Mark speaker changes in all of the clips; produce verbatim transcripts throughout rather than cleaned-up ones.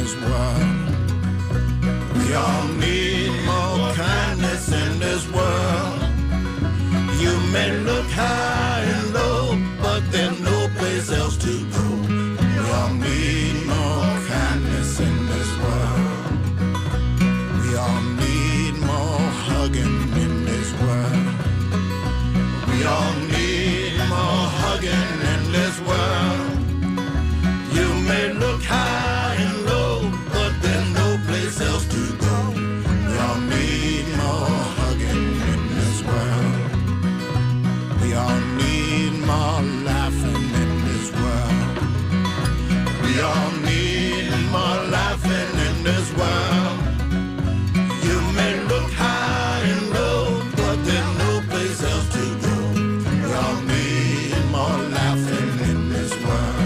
Speaker 1: this world. We all need more kindness in this world. You may look high and low, but there's no place else to go. We all need more kindness in this world. We all need more hugging in this world. We all need more hugging in this world. You may look high and low, but there's no place else to go. We all need more hugging in this world. We all need more laughing in this world. We all need more laughing in this world. You may look high and low, but there's no place else to go. We all need more laughing in this world.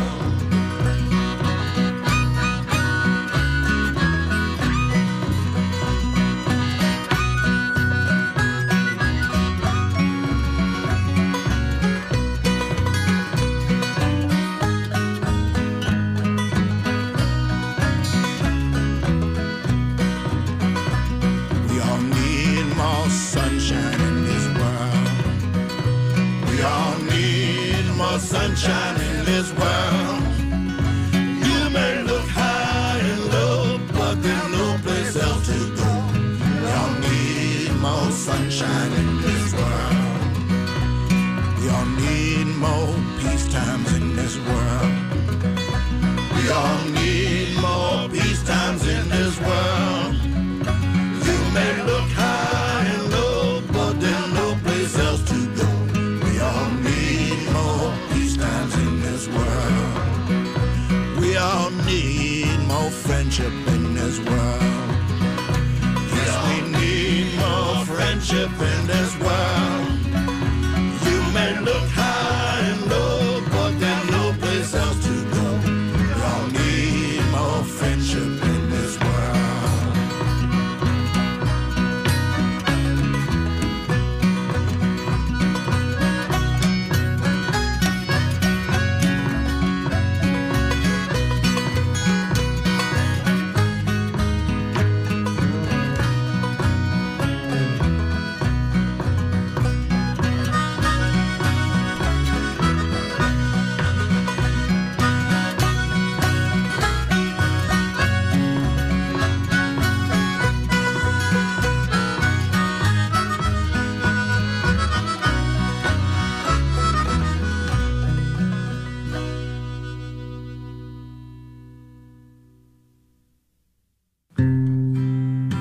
Speaker 1: Sunshine in this world. We all need more sunshine in this world. You may look high and low, but there's no place else to go. We all need more sunshine in this world. We all need more peace times in this world. We all need more peace times in this world. You may look high and low, but there's no place else to go. We all need more peace times in this world. We all need more friendship in this world. Yes, we need more friendship in this world.